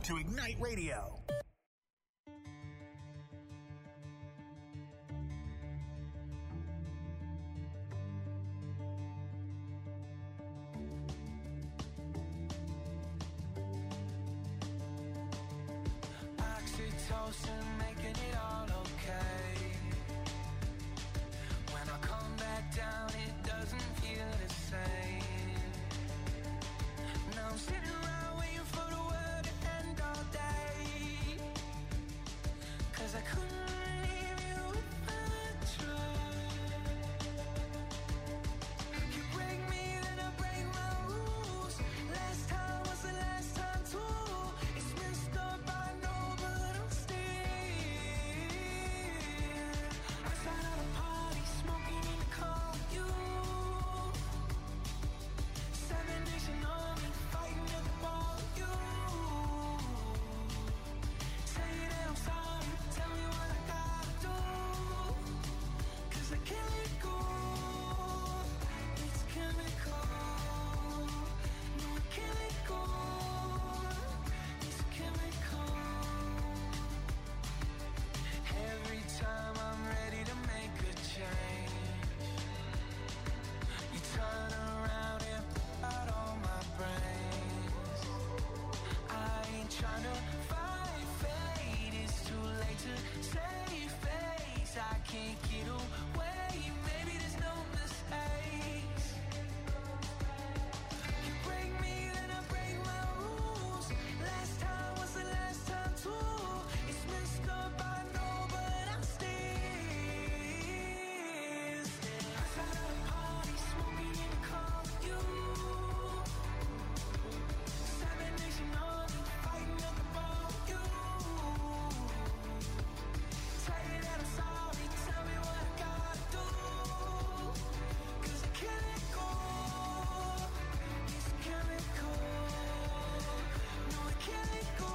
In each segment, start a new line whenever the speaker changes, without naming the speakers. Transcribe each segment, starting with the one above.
to Ignite Radio.
Oxytocin, making it all okay. When I come back down, it doesn't feel the same. Now I'm sitting around waiting for the world to end all day. 'Cause I couldn't leave you if I tried. You break me, then I break my rules. Last time was the last time too. It's messed up, I know, but I'm still outside of the party, smoking in the car with you. 7 Nation Army, fighting at the bar with you. Say that I'm sorry, tell me what I gotta do. 'Cause I can't let go. It's chemical. No, I can't let go. It's chemical. Every time I'm ready to make a change, you turn around and pull out all my brains. I ain't trying to fight fate, it's too late to save face. I can't get away, maybe there's no mistakes. You break me, then I break my rules. Last time was the last time too. It's messed up, I know, but I'm still outside of the party, smoking in the car with you. 7 Nation Army, fighting at the bar with you. Say that I'm sorry, tell me what I gotta do. 'Cause I can't let go. It's chemical. No, I can't let go.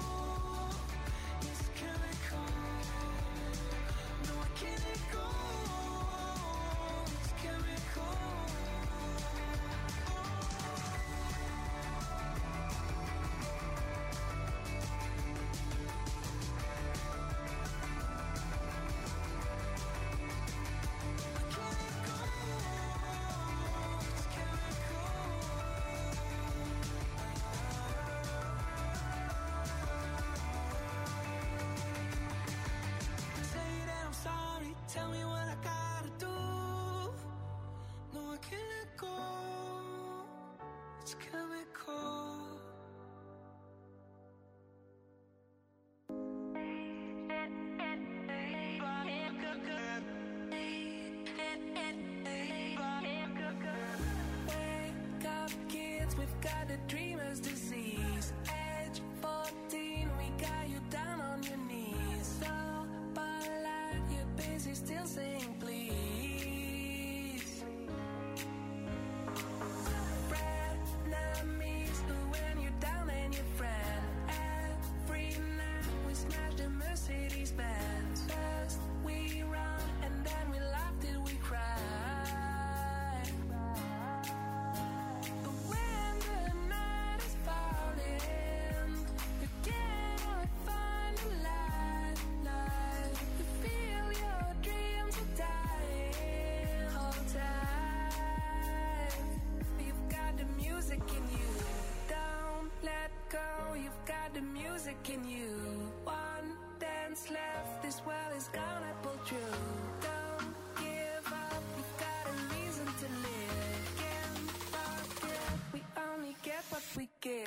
It's chemical. No, I can't let go. It's chemical. Say that I'm sorry, tell me what I gotta do. No, I can't let go. It's chemical. Wake up, kids, we've got the dreamer's disease. Age 14, we got you down on your knees. So, but like you're busy still saying please. Frenemies, when you're down and your friend. Every night we smash the Mercedes Benz. First we run and then we laugh till we cry. But when the night is falling, you cannot find a light. You feel your dreams are dying. Hold tight. You've got the music in you. Don't let go. You've got the music in you. One dance left. This world is gonna pull through. Don't give up. You've got a reason to live. Can't forget. We only get what we give.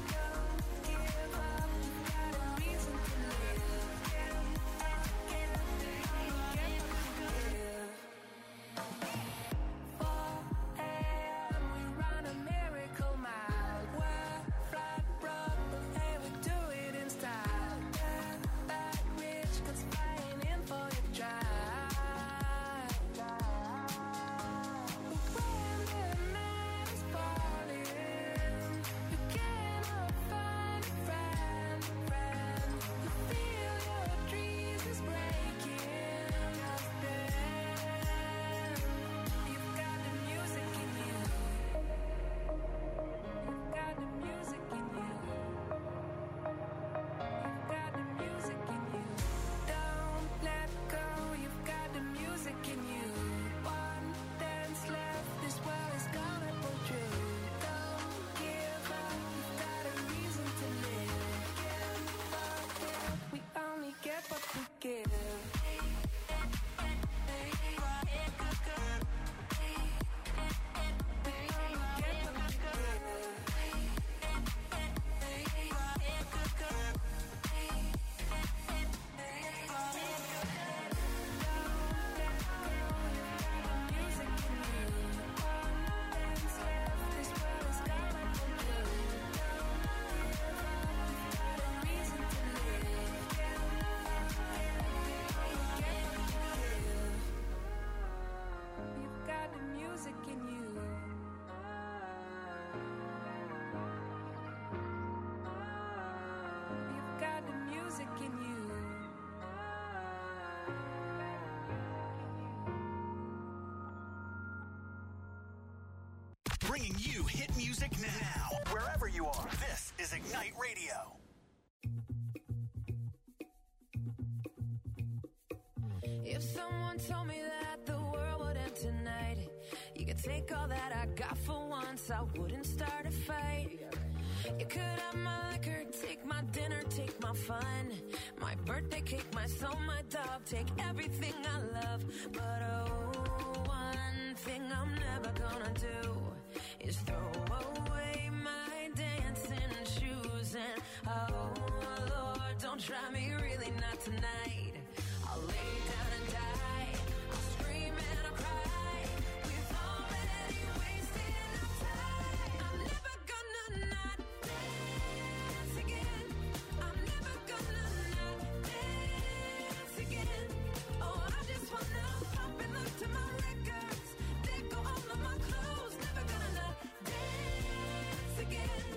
Give up, you've got a reason to live.
hit music now. Wherever you are, this is Ignite Radio.
If someone told me that the world would end tonight, you could take all that I got for once, I wouldn't start a fight. You could have my liquor, take my dinner, take my fun, my birthday cake, my soul, my dog, take everything I love. But oh, one thing I'm never gonna do is throw away my dancing shoes. And oh Lord, don't try me, really not tonight. I'll lay down and die, I'll scream and I'll cry. We've already wasted enough time. I'm never gonna not dance again. I'm never gonna not dance again. Oh, I just wanna pop and look to my records. They go all of my clothes. Never gonna not dance again.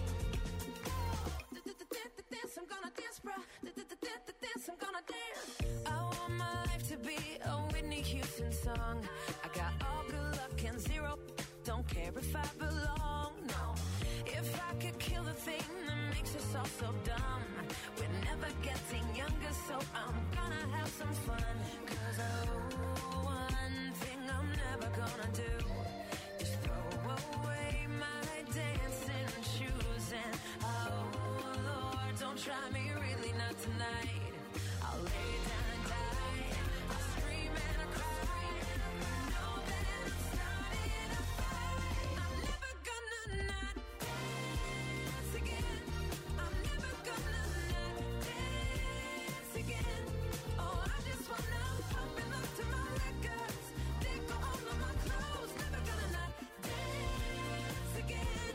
Dance, I'm gonna dance, bro. Dance, I'm gonna dance. I want my life to be a Whitney Houston song. I got all good luck and zero. Don't care if I belong, no. If I could kill the thing that makes us all so dumb. We're never getting younger, so I'm gonna have some fun. 'Cause oh, one thing I'm never gonna do is throw away my dancing shoes. And oh Lord, don't try me, really not tonight. I'll lay down and die, I'll scream and I'll cry. Know that I'm starting a fight. I'm never gonna not dance again. I'm never gonna not dance again. Oh, I just wanna pop and look to my records. They go all of my clothes. Never gonna not dance again.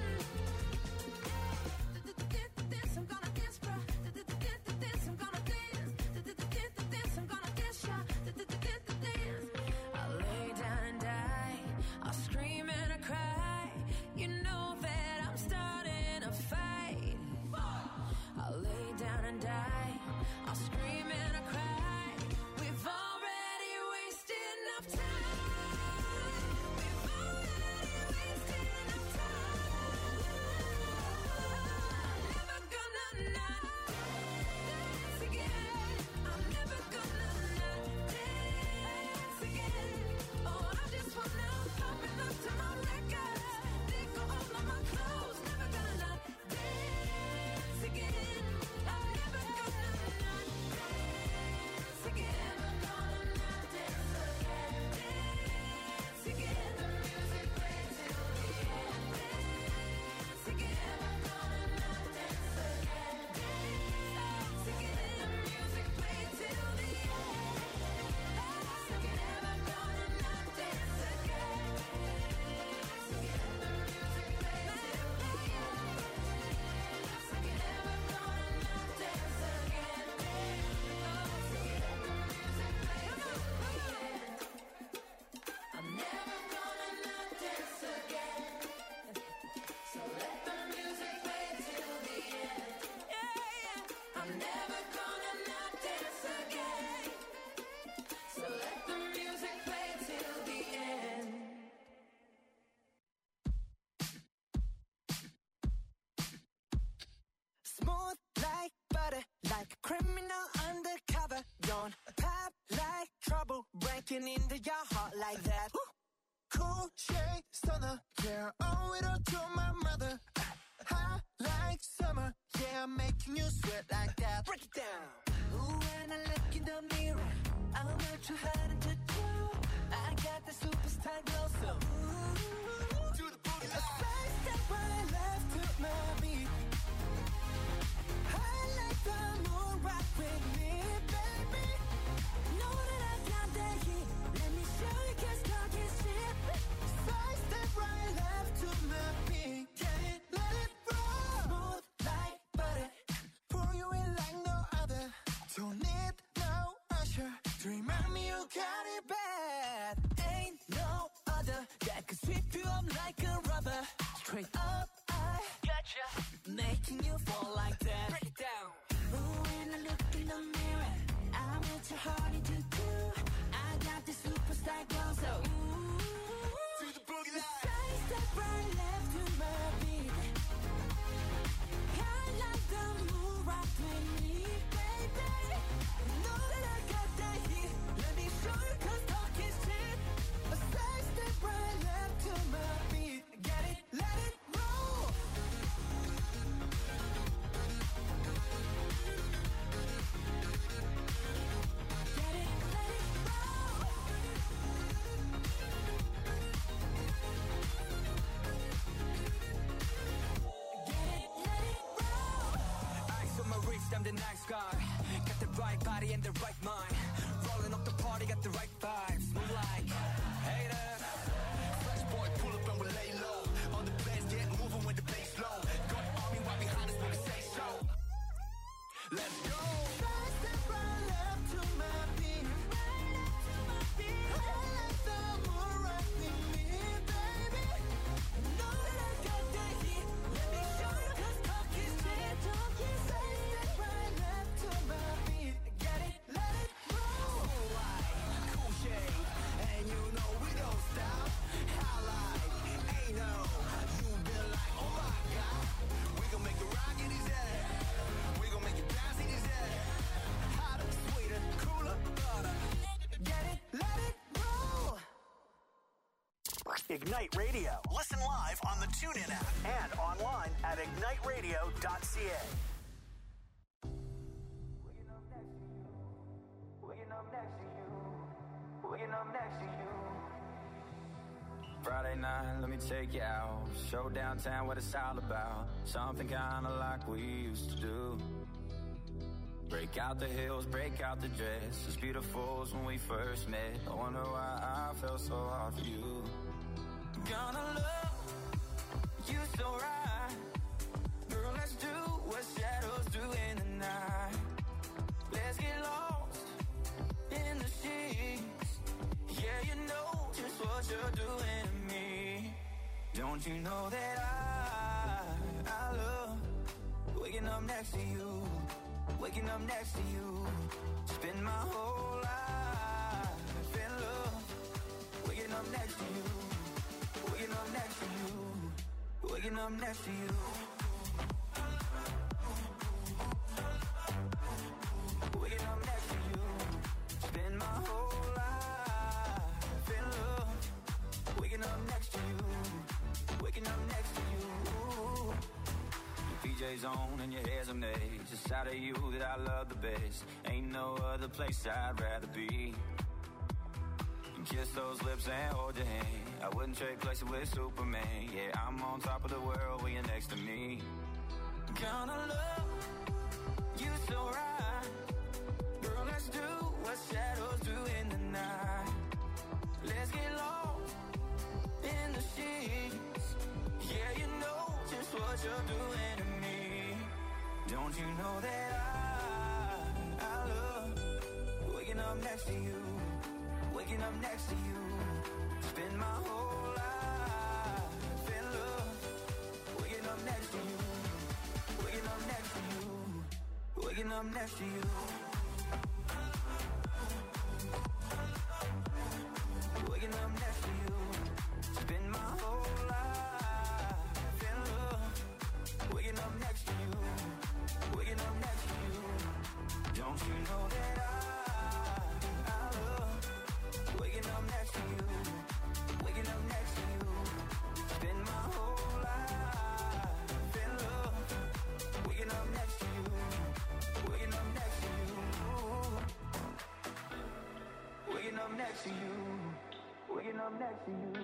Dance, I'm gonna dance, bro. Dance, I'm gonna dance. Dance, I'm gonna dance, yeah. Dance. I'll lay down and die, I'll scream and I cry. You know that I'm starting a fight. I'll lay down and die, I'll scream and I cry. We've already wasted enough time. We've already wasted enough time. I'm never gonna not dance again. I'm never gonna not dance again. Oh, I just wanna pop and look to my records. They go all of my clothes. Never gonna not dance again. I'm never gonna not dance again. Never gonna not dance again. Dance again. The music plays till the end. Dance again. Never gonna not dance again. Dance again. The music plays till the end. Dance again. Never gonna not dance again. Dance again. The music plays till the end. Dance again. Never gonna not dance again. Dance again. The music plays till the end. I'm never gonna not dance again. So let the music play till the end. Yeah. I'm never gonna not dance again. So let the music play till the end.
Smooth like butter, like a criminal undercover. Don't pop like trouble, breaking into your heart like that.
Cool shade stunner, yeah, owe it all to my mother. Hot like summer, yeah, I'm making you sweat like that.
Break it down. Ooh, when I look in the mirror, I'm not too hard to do. I got the superstar glow, so ooh,
Do the boogie
a side step right left to my beat. I like the moon rock with me, baby. Know that I got that heat. Let me show you, 'cause talk is cheap.
Side step right left to my beat. Get it, let it roll.
Smooth like butter.
Pour you in like no other. Don't need no usher to remind me you got it
Bad. Ain't no other that could sweep you up like a rubber. Straight up, I gotcha. Making you fall like that. Break it down. Ooh, when I look in the mirror, I'm not too hard to do. I got the superstar glow, so ooh.
To the boogie line.
Side step right left to the night sky. Got the right body and the right mind. Rolling up the party, got the right vibes. Move like haters.
Fresh boy, pull up and we lay low. All the players get moving with the bass low. Got army right behind us when we say so. Let's go. Right step right left to my beat. I like the moon right with me, baby.
Know that I got the heat. Let me show you 'cause talk is cheap.
Right step right left to my beat.
Get it, let it roll.
Like cool shade, and you know we don't stop. Highlight, ain't no. You been like, oh my god. We gon' make it rock in his head. We gon' make it bounce in his head. Hotter, sweeter, cooler, butter.
Get it, let it roll.
Ignite Radio. Listen live on the TuneIn app and online at igniteradio.ca.
Friday night, let me take you out. Show downtown what it's all about. Something kinda like we used to do. Break out the heels, break out the dress. As beautiful as when we first met. I wonder why I felt so hard for you. Gonna love you so right. Girl, let's do what shadows do in the night. Let's get lost in the sheets. Yeah, you know just what you're doing to me. Don't you know that I love waking up next to you, waking up next to you. Spend my whole life in love, waking up next to you, waking up next to you, waking up next to you. Waking up next to you, spend my whole life in love. Waking up next to you, waking up next to you. Your PJ's on and your hair's a maze. It's out of you that I love the best. Ain't no other place I'd rather be. Kiss those lips and hold your hand. I wouldn't trade places with Superman. Yeah, I'm on top of the world when you're next to me. Gonna love you so right. Girl, let's do what shadows do in the night. Let's get lost in the sheets. Yeah, you know just what you're doing to me. Don't you know that I love waking up next to you, waking up next to you. Spend my whole life in love, waking up next to you, waking up next to you, waking up next to you. Waking up next to you, spend my whole life in love. Waking up next to you, waking up next to you. Don't you know that I love waking up next to you, waking up next to you. Spend my whole life in love. Waking up next to you, waking up next to you. Waking up next to you, waking up next to you.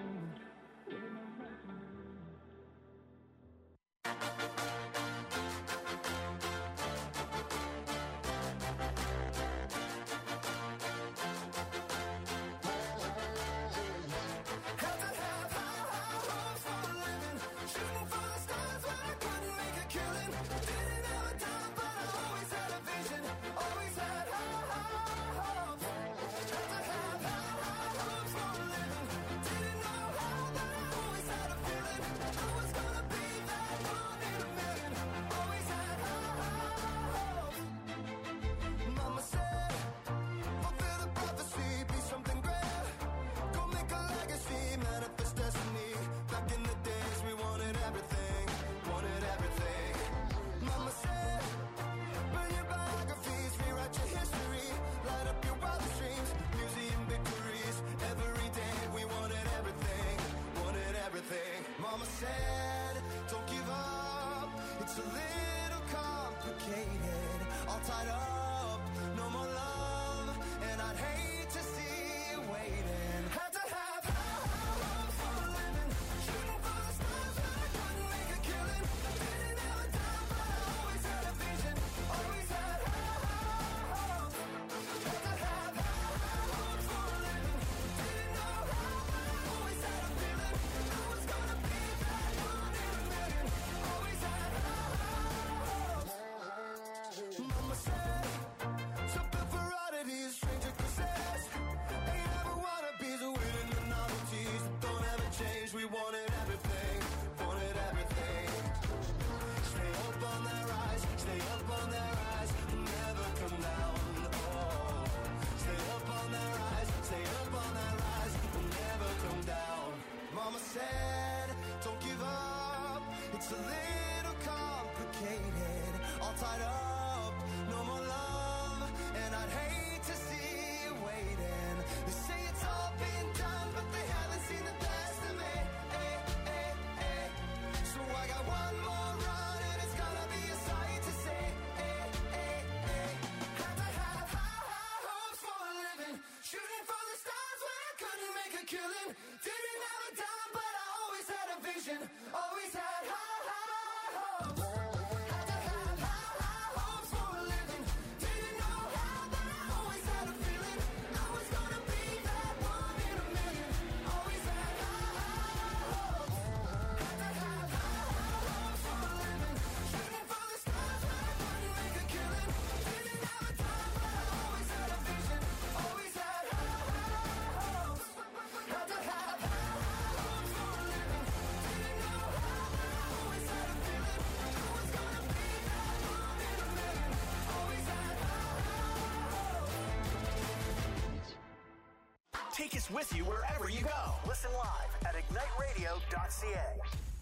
Mama said, don't give up, it's a little complicated, all tied up, no more love, and I'd hate to see you waiting. Had to have hopes for a living, shooting for the stars, but I couldn't make a killing. Didn't have a time, but I always had a vision, always had
take us with you wherever you go. Listen live at igniteradio.ca.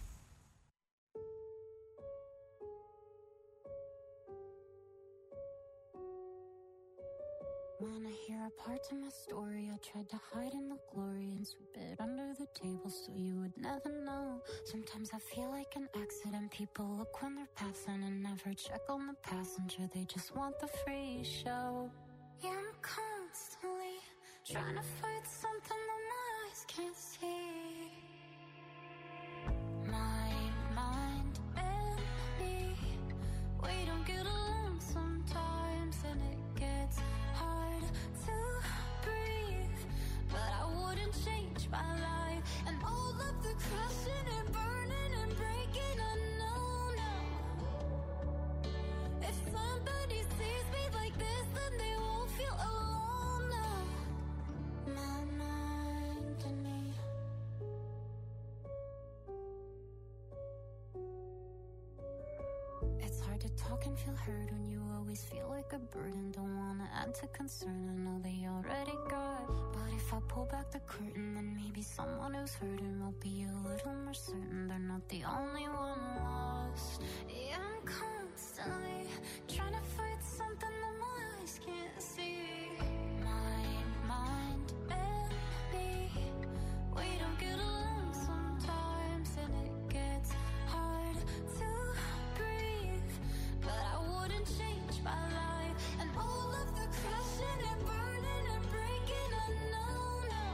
Wanna hear a part of my story? I tried to hide in the glory and sweep it under the table so you would never know. Sometimes I feel like an accident. People look when they're passing and never check on the passenger. They just want the free show. Yeah, I'm constantly trying to fight something that my eyes can't see. My mind and me, we don't get along sometimes, and it gets hard to breathe. But I wouldn't change my life, and all of the crashing and burning and breaking, I know now. If somebody sees me like this, then they won't feel alone now. My mind and me. It's hard to talk and feel heard when you always feel like a burden. Don't wanna add to concern, I know they already got. But if I pull back the curtain, then maybe someone who's hurting will be a little more certain they're not the only one lost. Yeah, I'm constantly trying to fight something that my eyes can't see. My mind and me, we don't get along sometimes, and it gets hard to breathe. But I wouldn't change my life, and all of the crashing and burning and breaking, I know now.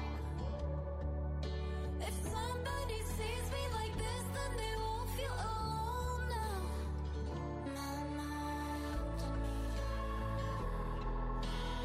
If somebody sees me like this, then they won't feel alone now. My mind and me.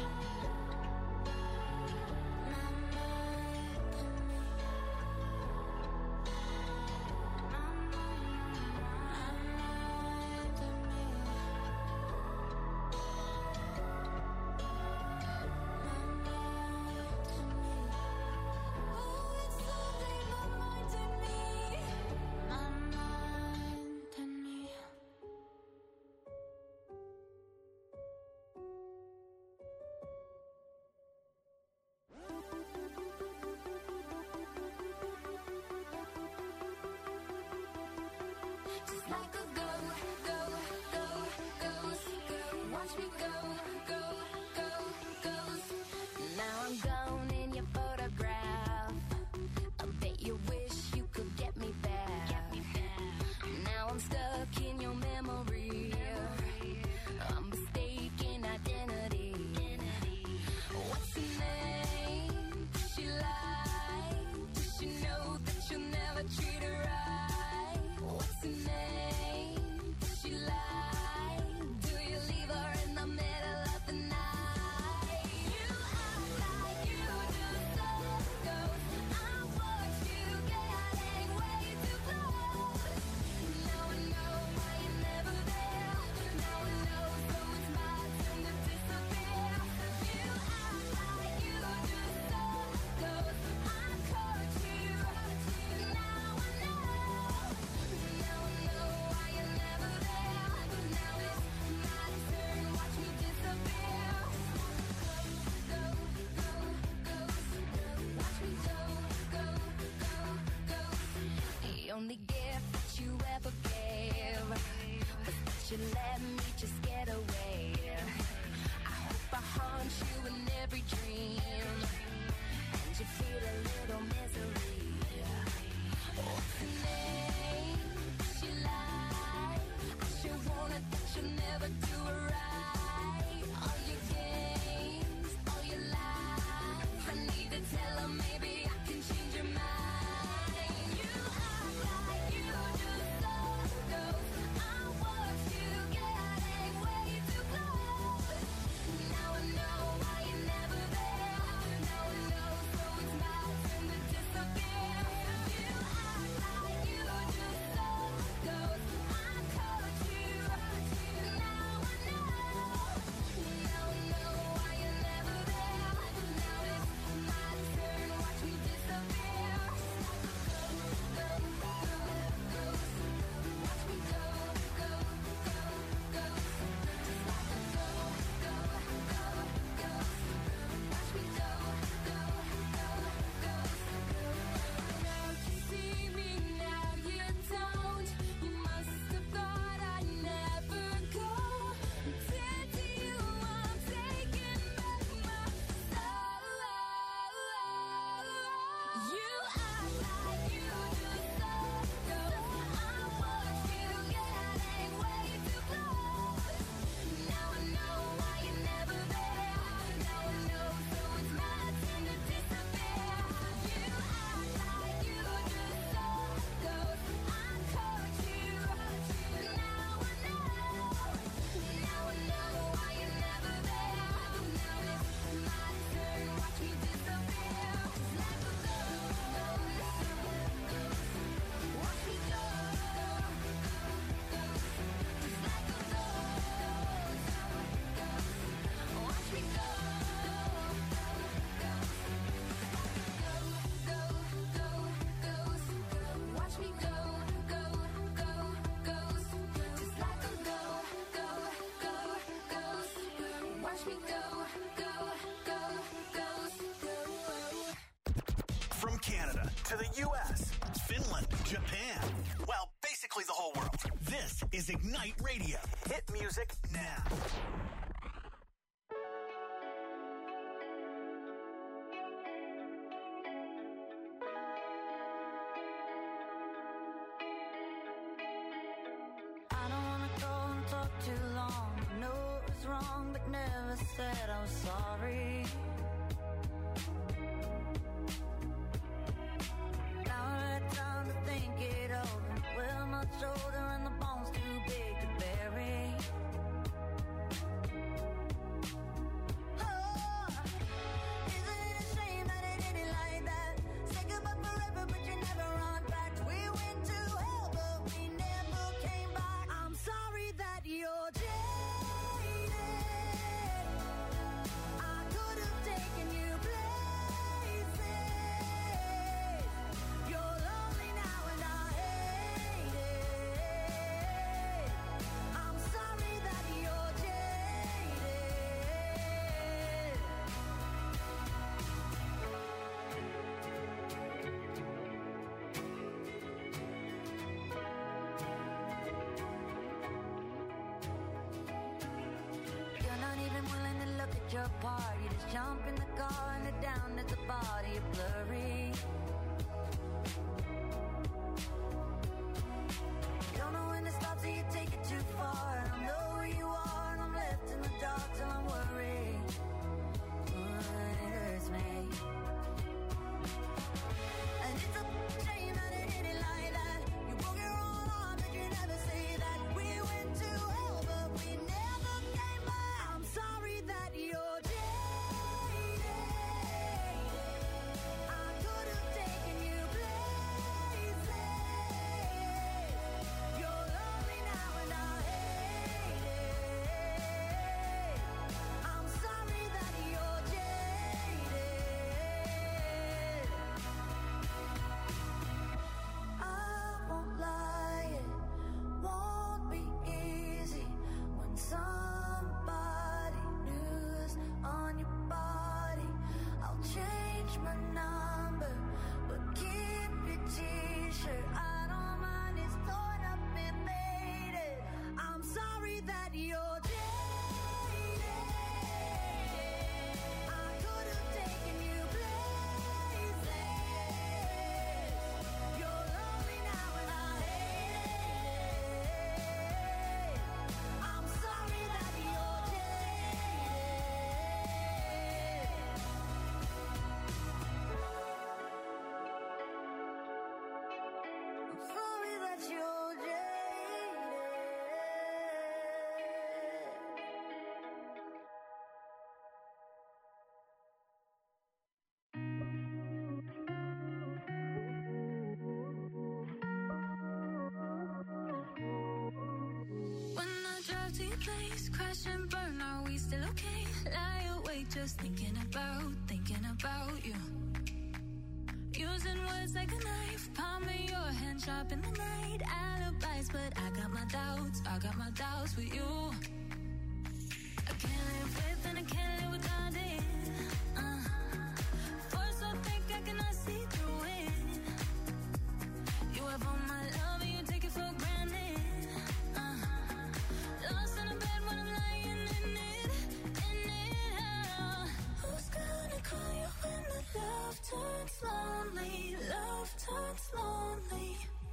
to the U.S., Finland, Japan. Well, basically the whole world. This is Ignite Radio. Hit music now.
I don't wanna go and talk too long. I know it was wrong, but never said I was sorry. Now I had time to think it over. We're much older and the bones too big to bury. Oh, isn't it a shame that it ended like that? Say goodbye forever, but you never run back. We went to hell, but we never came back. I'm sorry that you're jaded. I could have taken you places. You're lonely now and I hate it. I'm sorry that you're jaded. You're not even willing to look at your part. You just jump in the car and head down at the body. You're blurry. You don't know when to stop, so you take it too far. I don't know where you are, and I'm left in the dark till I'm worried. It hurts me. And it's a shame that it ended like that. You broke your own heart, but you never say that. We went to hell, but we never came back. I'm sorry that you're jaded. I could have taken you places. You're lonely now and I hate it. I'm sorry that you're jaded. I won't lie, it won't be easy when somebody new's on your body. I'll change my number, but keep your t-shirt. I don't mind, it's torn up and faded. I'm sorry that you're jaded. I could have taken you places. You're lonely now and I hate it. I'm sorry that you're jaded. I'm sorry that you're jaded.
When I drive to your place, crash and burn, are we still okay? Lie awake just thinking about you. Using words like a knife, palming your hand sharp in the night. Alibis, but I got my doubts with you. I can't live with and I can't live without it. Force so thick I cannot see through it. You have all my love and you take it for granted. Lost in a bed when I'm lying in it. Who's gonna call you when the love turns lonely? Love turns lonely.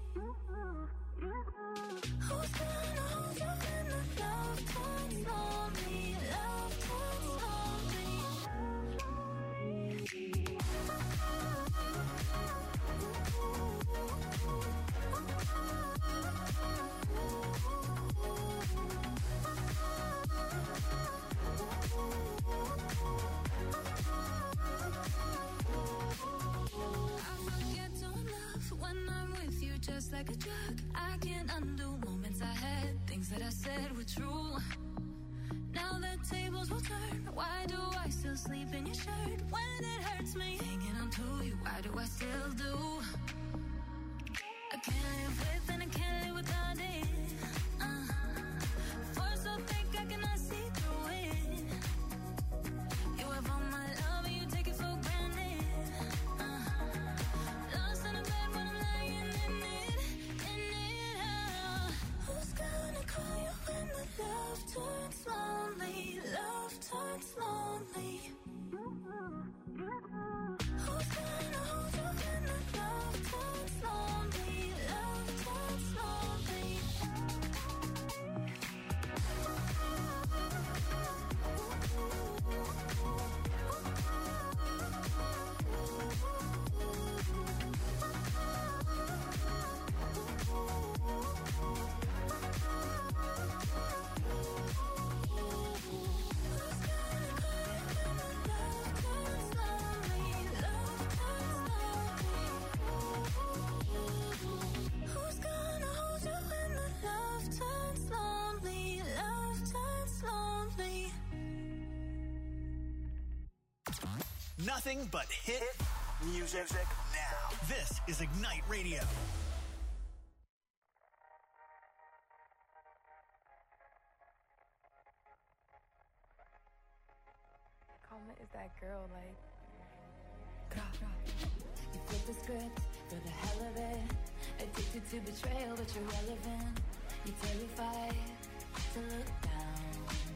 Who's gonna hold you when the love turns lonely? Love turns lonely. I forget to love when I'm with you, just like a drug. I can't undo moments I had, things that I said were true. Now the tables will turn. Why do I still sleep in your shirt when it hurts me? Hanging on to you, why do I still do? I can't live with and I can't live without it. Force so thick I cannot see through it. You have all my love and you take it for granted. Lost in a
Nothing but hit music now. This is Ignite Radio.
Karma is that girl, like.
You flip the script for the hell of it. Addicted to betrayal, but you're relevant. You're terrified to look down.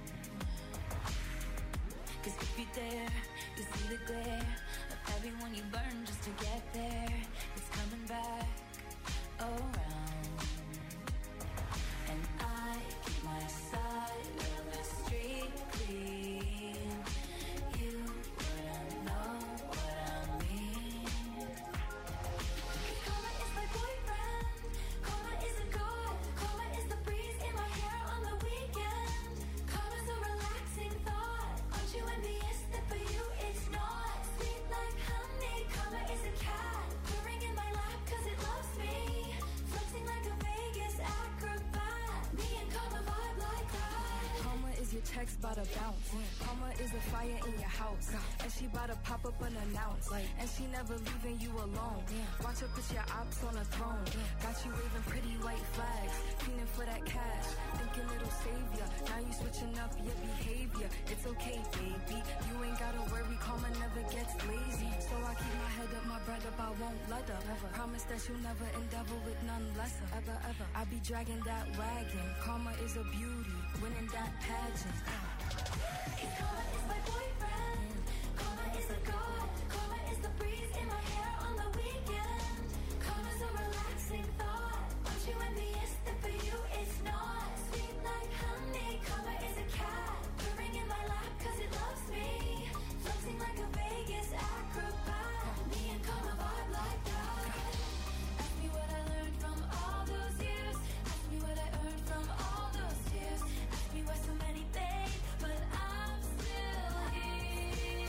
Cause if you dare, you see the glare of everyone you burn just to get there. It's coming back around. And I keep my side of the street clean. You wouldn't know what I mean. Karma is my boyfriend. Karma is a god. Karma is the breeze in my hair on the weekend. Karma's a relaxing thought. Aren't you envious that for you it's not? Sweet like honey. Karma is a cat purring in my lap cause it loves me. Flexing like a Vegas acrobat. Me and Karma vibe like that.
Karma is your text bout to bounce. Karma is a fire in your house. And she bout to pop up unannounced. And she never leaving you alone. Watch her put your ops on a throne. Got you waving pretty white flags. Feeling for that cash. Thinking it'll save ya. Now you switching up your behavior. It's okay, baby. You ain't gotta worry. Karma never gets lazy. So I keep my head up, my bread up. I won't let up. Promise that you'll never endeavor with none lesser. Ever. I be dragging that wagon. Karma is a beauty. Winning that pageant.
Karma is my boyfriend. Karma is a god. Karma is the breeze in my hair on the weekend. Karma's a relaxing thought. Aren't you envious that for you it's not? Sweet like honey. Karma is a cat purring in my lap cause it loves me. Flexing like a Vegas acrobat. Me and Karma vibe like that. Ask me what I learned from all those years. Ask me what I earned from all those tears. Ask me why so many things, but I'm still here.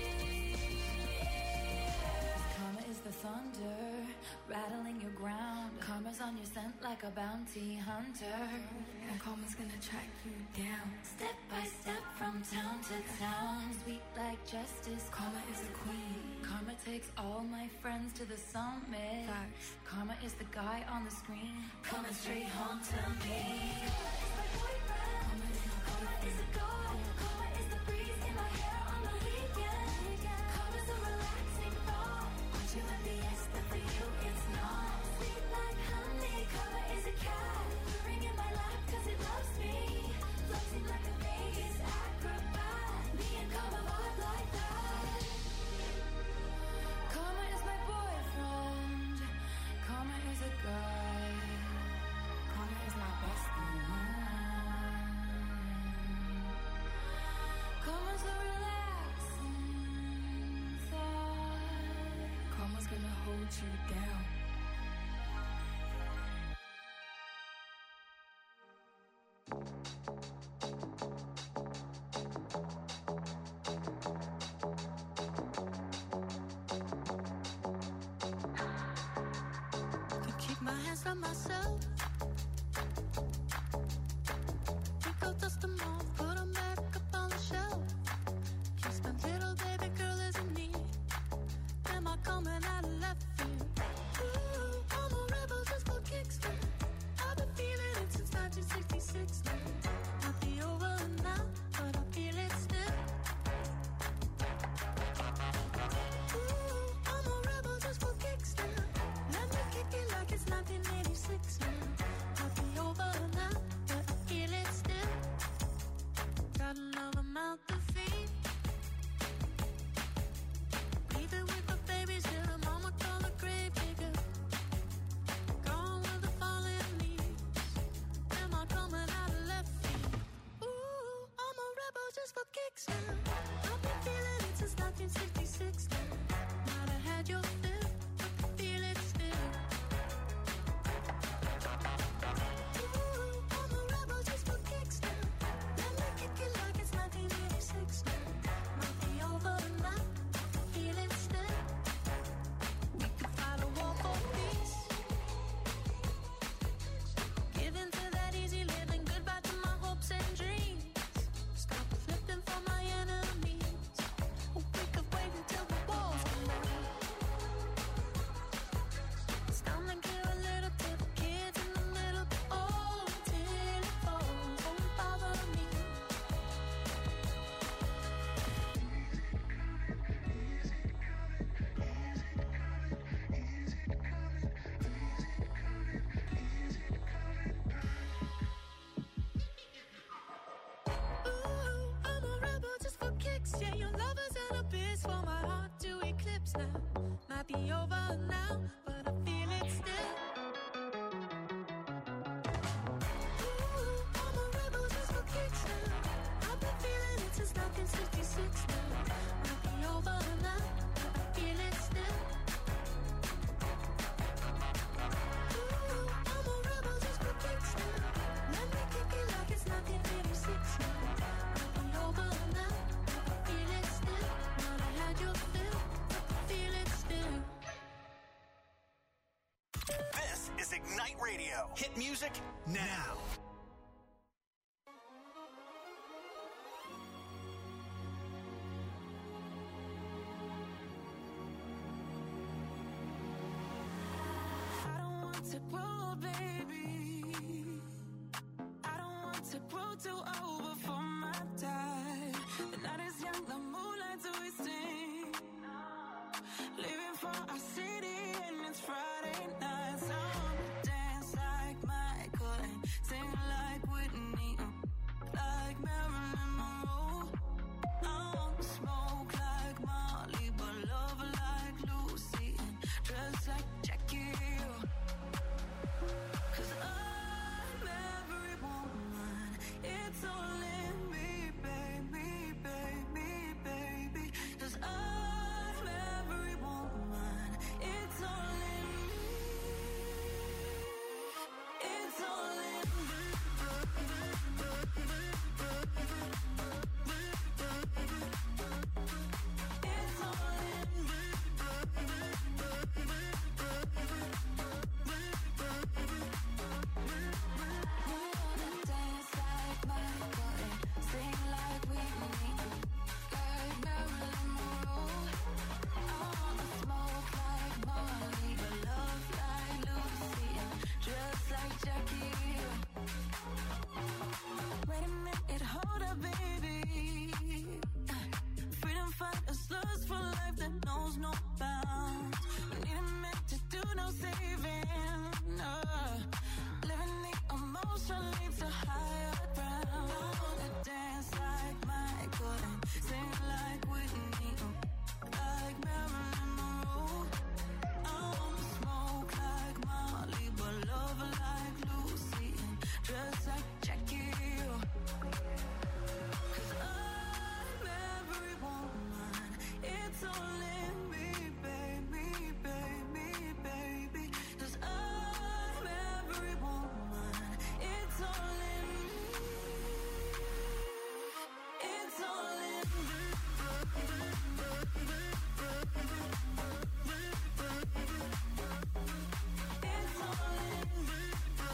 Karma is the thunder, rattling your ground. Karma's on your scent like a bounty hunter.
And karma's gonna track you down.
Step by step from town to town. Sweet like justice,
Karma is a queen.
Karma takes all my friends to the summit.
Facts.
Karma is the guy on the screen, coming straight home to me. Karma is my boyfriend. Karma is a god. Karma is the breeze in my hair on the weekend. Karma's a relaxing thought. Aren't you envious that for you it's not? Sweet like honey. Karma is a cat purring in my lap cause it loves me. Flexing like a Vegas acrobat. Me and Karma vibe like that. Karma is my boyfriend. Karma is a guy.
Karma is my bestie.
Karma's a relaxing thought.
Karma's gonna hold you down.
To keep my hands on myself. Pick up, dust them off, put them back up on the shelf. Kiss my little baby girl is in need. Am I coming out of left field? Ooh, I'm a rebel just for kicks. I've been feeling it since 1966. Might be over now, but I feel it still. Ooh, I'm a rebel just for kicks. Let me kick it like it's 1986 now. Might be over now, but I feel it still. Got another mouth to feed. Leaving with my babies till the mama call the grave digger. Gone with the fallen leaves. Am I coming out of fixed. Yeah, your love is an abyss for my heart to eclipse now. Might be over now, but I feel it still. Ooh, I'm a rebel just for kicks now. I've been feeling it since 1966 now. Might be over now, but I feel it still. Ooh, I'm a rebel just for kicks now. Let me kick it like it's 1986 now. Might be over now, but I feel it still. Not I had your fill, but I feel it still.
This is Ignite Radio. Hit music now.
I don't want to grow, baby. I don't want to grow too old before my time. The night is young, the moonlight's twisting. Leaving for our city and it's Friday night. So I wanna dance like Michael and sing like Whitney, like Marilyn Monroe. I wanna smoke like Molly, but love like Lucy and dress like Jackie. 'Cause I'm every woman, it's all in me, baby, baby, baby. 'Cause I'm every woman, it's all in me. It's all in me. It's all in me. I wanna dance like Michael and sing like Whitney, like Marilyn Monroe. I wanna smoke like Molly, but love like Lucy and dress like Jackie. Wait a minute, hold up, baby. Freedom fighters, lust for life that knows no bounds. We need a minute to do no saving. Living the emotion leads to higher ground. I wanna dance like Michael and sing like Whitney, like Marilyn Monroe. I wanna smoke like Molly, but love like Lucy and dress like Jackie. 'Cause I'm every woman, it's all in me, baby, baby, baby. 'Cause I'm every woman, it's all in me. It's all in me. It's all in me.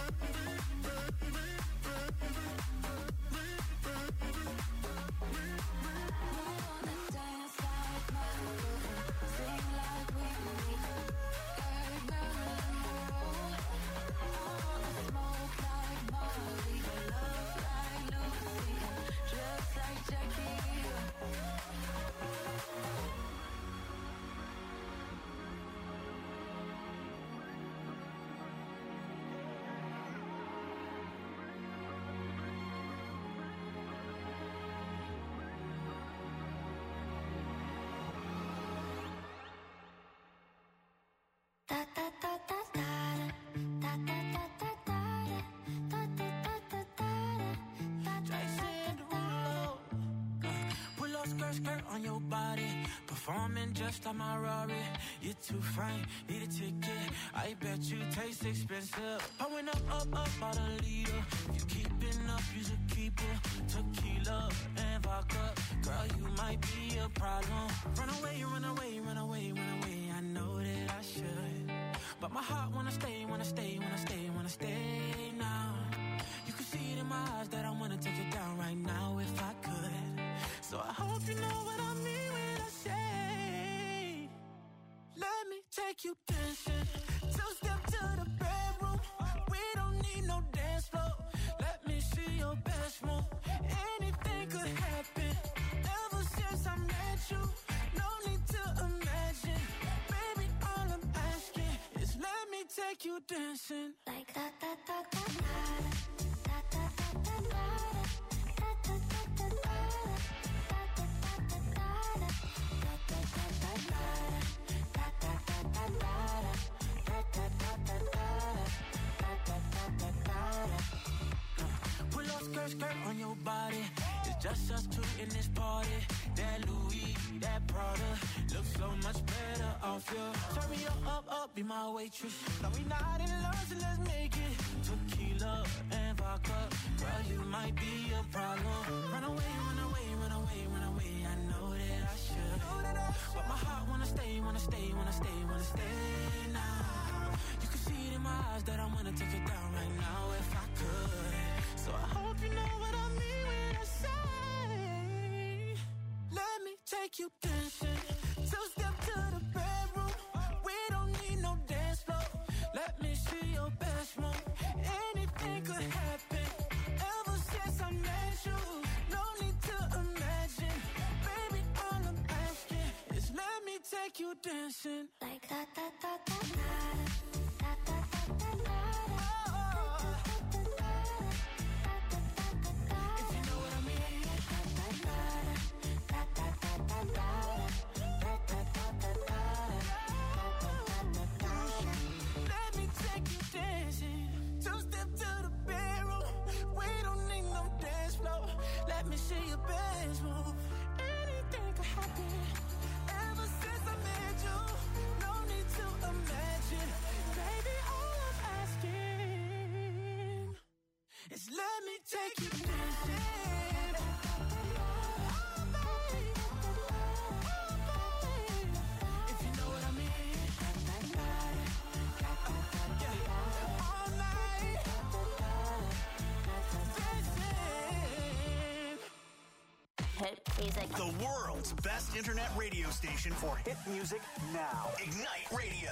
I wanna dance like Michael and sing like Whitney, like Marilyn Monroe. I wanna smoke like Molly, but love like Lucy and dress like Jackie. Da da da da da da da da da da da da da da da.
Jason Derulo. Pull up skirt on your body. Performing just like my Rari. You're too fine, need a ticket. I bet you taste expensive. Pouring up about a liter. If you keeping up, you should keep it. Tequila and vodka. Girl, you might be a problem. Run away, run away, run away, run away. I know that I should. But my heart wanna stay, wanna stay, wanna stay, wanna stay now. You can see it in my eyes that I wanna take it down right now if I could. So I hope you know what I mean when I say, let me take you dancing. Two-step to the bedroom. We don't need no dance floor. Let me see your best move. Anything could happen. Ever since I met you, no need to imagine. Baby, all I'm asking is let me take you dancing.
Like da da da da da da da da da da da da da da da da da da da
skirt, skirt on your body. It's just us two in this party. That Louis, that Prada, looks so much better off you. Turn me up, be my waitress. Now we not in love, so let's make it tequila and vodka. Girl, you might be a problem. Run away, run away, run away, run away. I know that I should, but my heart wanna stay, wanna stay, wanna stay, wanna stay now. You can see it in my eyes that I wanna take it down right now if I could. So I hope you know what I mean when I say, let me take you dancing. Two-step to the bedroom. We don't need no dance floor. Let me see your best move. Anything could happen. Ever since I met you, no need to imagine. Baby, all I'm asking is let me take you dancing.
Like that, that, that, that, that, that, that, that, that, that.
If you know what I mean. Let me take you dancing. Two-step to the bedroom. We don't need no dance floor. Let me see your best move. Anything could happen. Ever since I met you, no need to imagine. Baby, all I'm asking is let me take you dancing. If you know what I mean. All night. Dancing.
Hit music.
The world's best internet radio station for hit music now. Ignite Radio.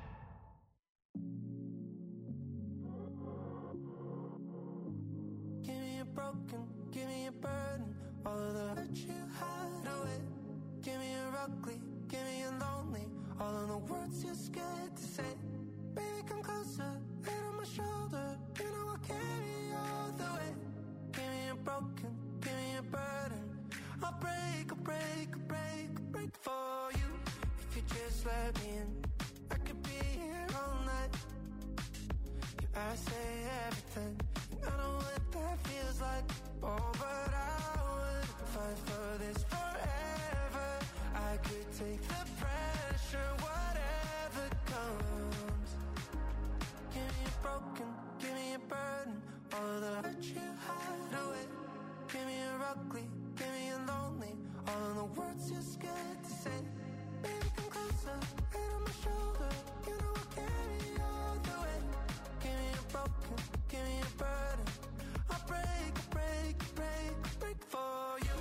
Give me a broken, give me a burden. All of the hurt you hide away. Give me a ugly, give me a lonely. All of the words you're scared to say. Baby, come closer, head on my shoulder. You know I'll carry you all the way. Give me a broken, give me a burden. I'll break, I'll break, I'll break, I'll break for you. If you just let me in, I could be here all night. I say everything, and I know what that feels like. Oh, but I would fight for this forever. I could take the pressure, whatever comes. Give me a broken, give me a burden. All of the hurt you hide away. Give me a ugly, give me a lonely. All of the words you're scared to say. Baby, come closer, head on my shoulder. You know I'll carry you all the way. Give me a broken, give me a burden. I'll break, break, break, break for you.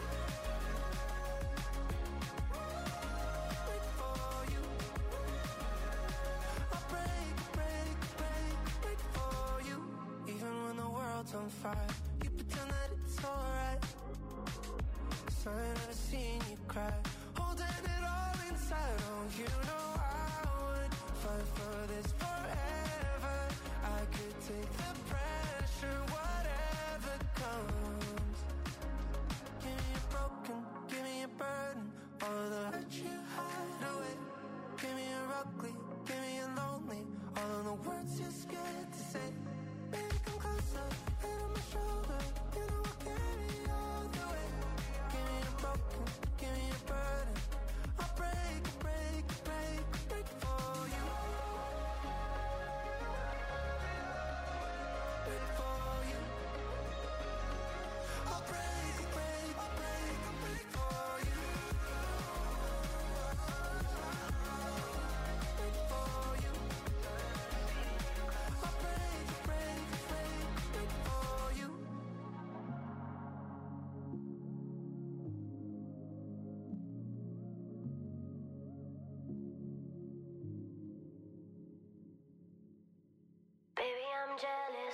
Break for you. I'll break, break, break, break for you. Even when the world's on fire, you pretend that it's alright. 'Cause I ain't never seen you cry. Holding it all inside. Oh, you know I would fight for this forever. I could take the pressure, whatever comes. Give me a broken, give me a burden. All of the hurt you hide away. Give me a ugly, give me a lonely. All of the words you're scared to say. Baby, come closer, head on my shoulder. You know I'll carry you all the way. Give me a broken, give me a burden. I'll break, break, break, break for you. Break for you. I'll break, break, break, break for you. Break for you. I'll break, break, break, break for you.
Baby, I'm jealous.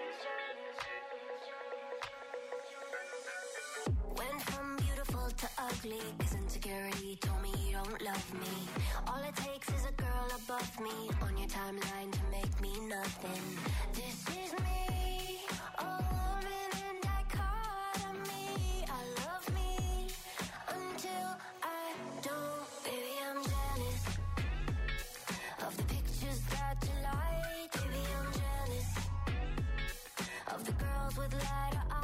Went from beautiful to ugly, 'cause insecurity told me you don't love me. All it takes is a girl above me on your timeline to make me nothing. This is me, a woman in dichotomy. I love me until I don't. Baby, I'm jealous of the pictures that you like. Baby, I'm jealous of the girls with lighter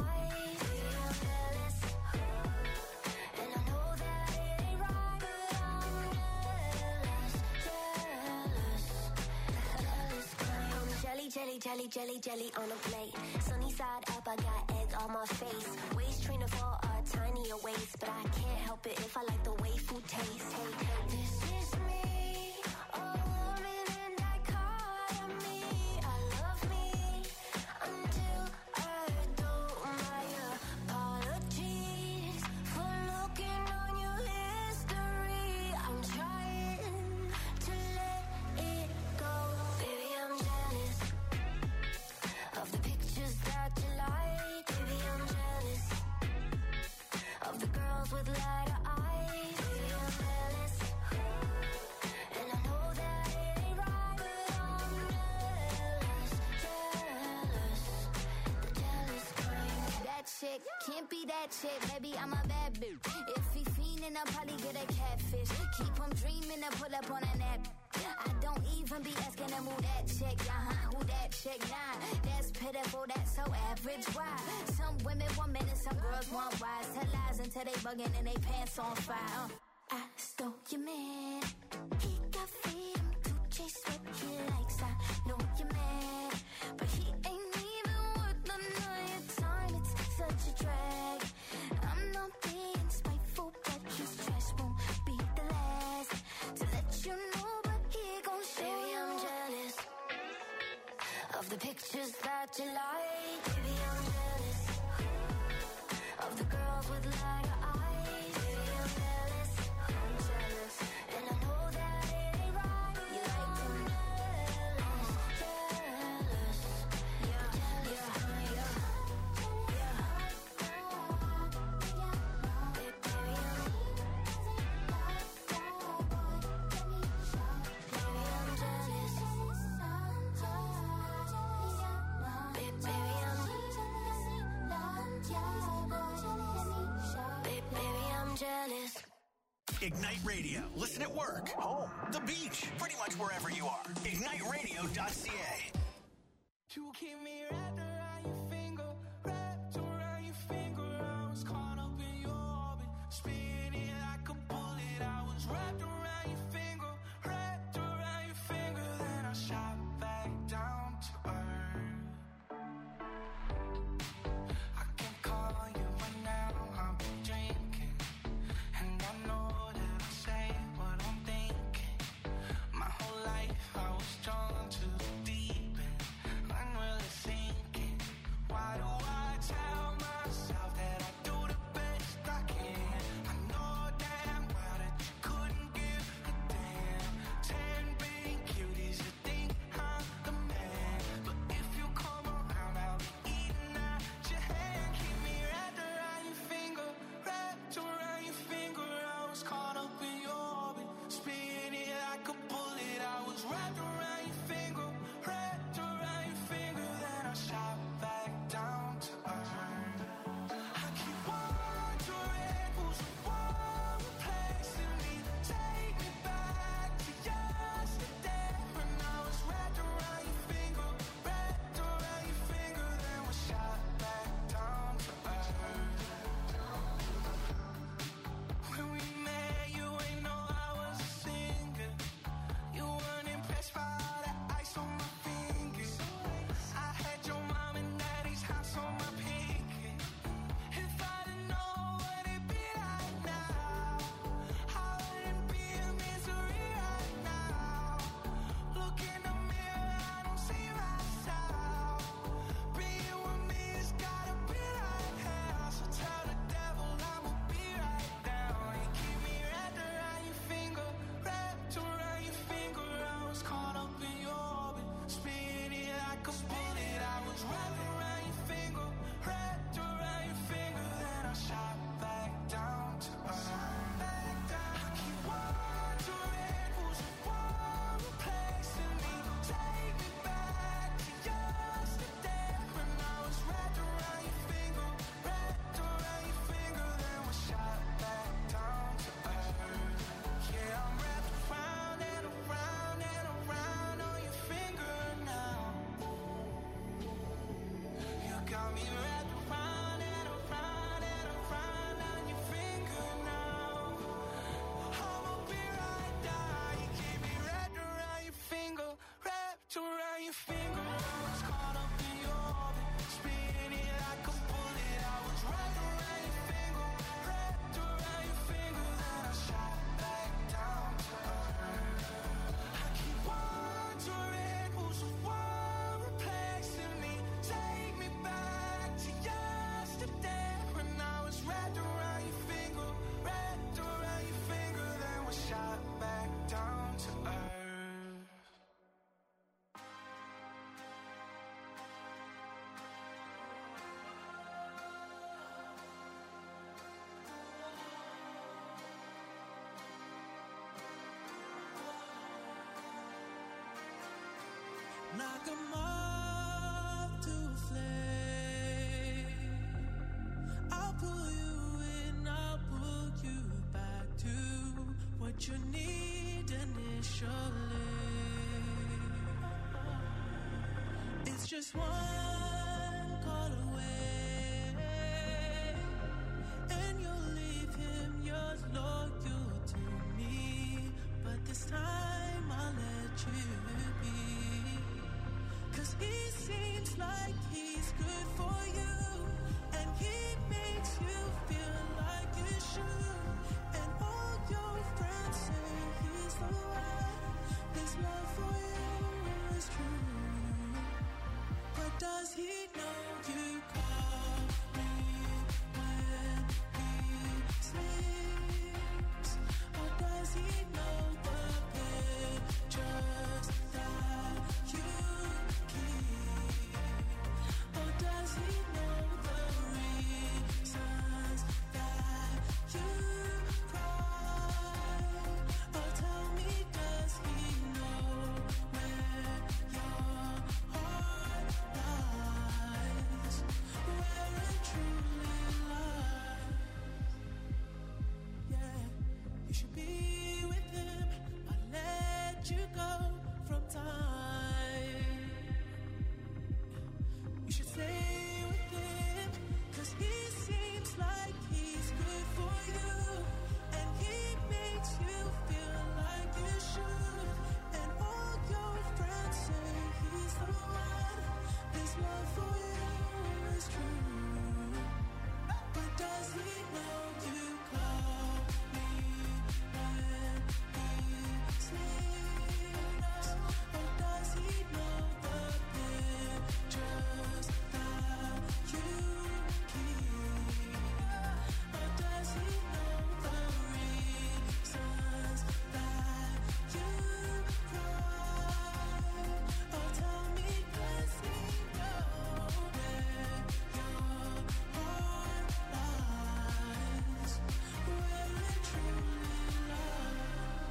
jelly, jelly, jelly on a plate. Sunny side up, I got egg on my face. Waist trainer for a tinier waist, but I can't help it if I like the way food tastes. Hey, hey, this is me, a woman in dichotomy. I love me until I don't. My apologies for looking on your history. I'm trying to let it go. Baby, I'm jealous of the pictures that you like. Baby, I'm jealous of the girls with lighter eyes. Baby, I'm jealous, and I know that it ain't right, but I'm jealous, jealous, the jealous kind.
That chick can't be that chick, baby, I'm a bad bitch. If he fiendin', I'll probably get a catfish. Keep him dreamin' to pull up on a nap. I don't even be asking him who that chick, who that chick, nah. That's pitiful, that's so average, why? Some women want men and some girls want wise. Tell lies until they buggin' and they pants on fire.
I stole your man. He got freedom to chase what he likes. I know you're mad, but he ain't even worth none of your time. It's such a drag. I'm not being spiteful, but his trash won't be the last to let you know. But he gon' show. Baby, I'm jealous of the pictures that you like. Baby, I'm jealous of the girls with lighter eyes. Baby, I'm jealous, and I know that it ain't right. You like them jealous, jealous, yeah, jealous, yeah. Jealous.
Ignite Radio. Listen at work, home, the beach, pretty much wherever you are. IgniteRadio.ca.
You keep me wrapped around your finger, wrapped around your finger. I was caught up in your orbit, spinning like a bullet. I was wrapped around your finger, wrapped around your finger. Then I shot back down to earth. I can call you right now, I've been drinking, and I know that I say what I'm thinking. My whole life I was drawn to the deep end, unreally sinking. Why do I tell myself that I do the best I can? I know damn well that you couldn't give a damn. 10 big cuties that think I'm the man, but if you come around, I'll be eating out your hand. Keep me wrapped around your finger, wrapped around your finger. I was caught up in your orbit, spinning like a bullet. I was wrapped around your finger, wrapped around your finger. Then I shot back down to earth. I keep wondering who's the one replacing me. Take me back to yesterday when I was wrapped around your finger, wrapped around your finger. Then we shot back down to earth. When we met, you ain't know I was a singer. You weren't impressed by
like a moth to a flame. I'll pull you in, I'll pull you back to what you need initially. It's just one call away, and you'll leave him yours loyal to me. But this time I'll let you be, 'cause he seems like he's good for you, and he makes you feel like you should. And all your friends say he's the one. His love for you is true. But does he know you call me when he sleeps? Or does he know the pictures that you keep? Or does he know the reasons that you cry? Or tell me, does he know where your heart lies, where it truly lies? Yeah, you should be with him, but let you go from time. You should stay with him, 'cause he seems like he's good for you, and he makes you feel like you should. And all your friends say he's the one. His love for you is true. But does he know you call me when he sleeps? Or does he know the pictures that you keep? Or does he know the reasons that you cry? Or tell me, does he know where your heart lies, where it truly lies?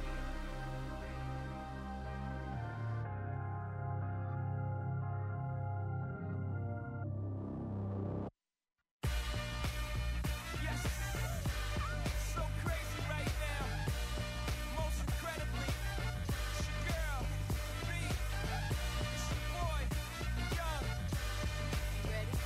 Yes, so crazy right now. Most incredibly, it's your girl, me. It's your boy, Young. You ready?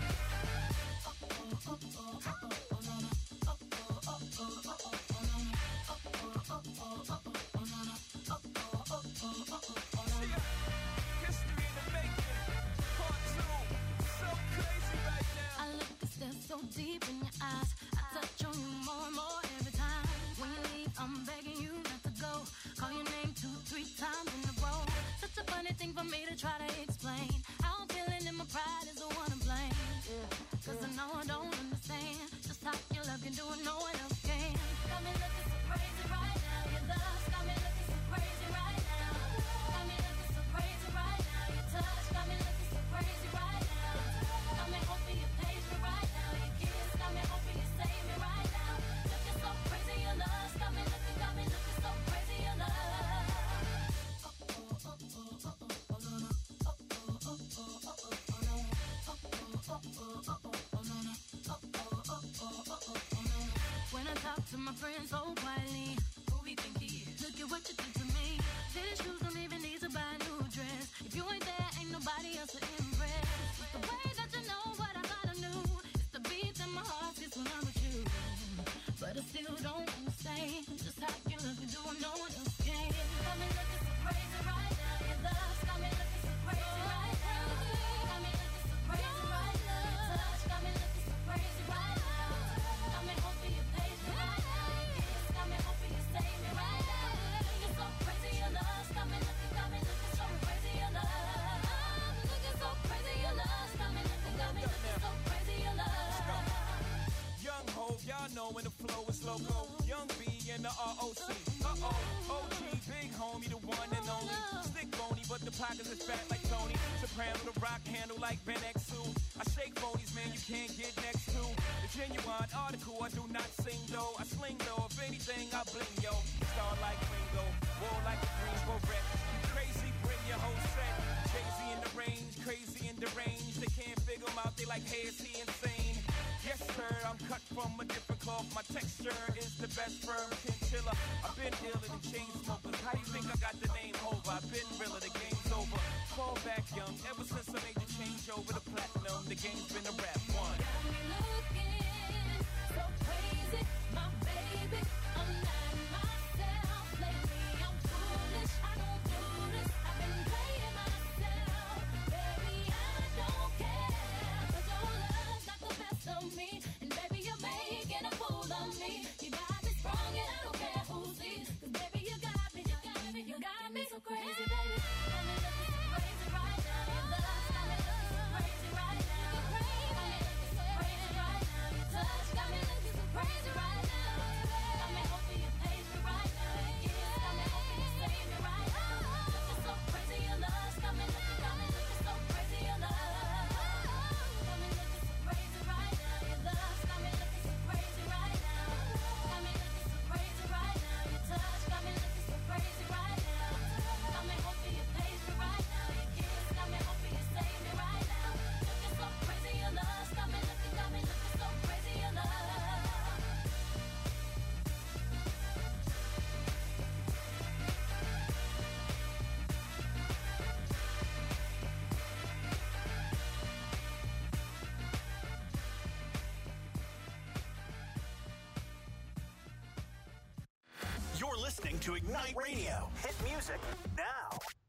History in the making. Part 2. So crazy right now.
I look and stare so deep in your eyes. I touch on you more and more every time. When you leave, I'm begging you not to go. Call your name 2-3 times in a row. Such a funny thing for me to try to explain. How I'm feeling and my pride is the one to blame. 'Cause I know I don't understand just how your love can do it, no one else can. Got me looking so crazy right now. Your love got me looking so crazy right now. Got me looking so crazy right now. Your touch got me looking so crazy right now. Got me hoping you page me right now. Your kiss got me hoping you save me right now. Looking so crazy, your love got me looking so crazy, your love. When I talk to my friends so quietly, who we think he is? Look at what you did to me. Fitted shoes don't even need to buy a new dress. If you ain't there, ain't nobody else to impress. It's the way that you know what I thought I knew. It's the beat that my heart gets when I'm with you. But I still don't understand just how you look and do what no one else can. Got me looking so crazy right now. Your love's got me looking so crazy right now. Got me looking so crazy right now. Your touch got me looking so crazy right now. Got me hoping you page me right now. Your kiss got me hoping you save me right now. Looking so crazy, your love's got me looking so crazy, your love. Looking so crazy, your love's got me looking so crazy, your love.
Young Hov, y'all know when the flow is loco. Young B and the ROC. OG, big homie, the one and only. Stick bony, but the pockets is fat like Tony. Soprano, the rock handle like Ben X2. I shake phonies, man, you can't get next to. The genuine article, I do not sing though. I sling though, if anything, I bling yo. Star like Ringo, war like a Greensboro wreck. You crazy, bring your whole set. Jay-Z
like, hey, is he insane? Yes, sir, I'm cut from a different cloth. My texture is the best firm chinchilla. I've been iller than chain smokers. How you think I got the name over? I've been realer, the game's over. Fall back young, ever since I made the change over to platinum, the game's been a rap one.
Got me looking so crazy, my baby. I'm not myself lately. I'm foolish. I don't do this. I've been playing myself, baby. I don't care, 'cause your love's not the best of me, and baby, you're making a fool of me. You got me sprung, and I don't care who sees, 'cause baby, you got me so crazy, baby. Got me looking so crazy right now. Your love got me looking so crazy right now. Got me looking so crazy right now. Your touch got me looking so crazy right now. Got me hoping you page me right now. Your kiss got me hoping you save me right now. Looking so crazy, your love got me looking so crazy, your love. Got me looking so crazy right now. Your love got me looking so crazy right now. Got me looking so crazy right now. Your touch got me looking so crazy right now. Got me hoping you page me right now. Your kiss got me hoping you save me right now. Looking so crazy, your love got me looking so crazy, your love.
You're listening to Ignite Radio. Hit music now.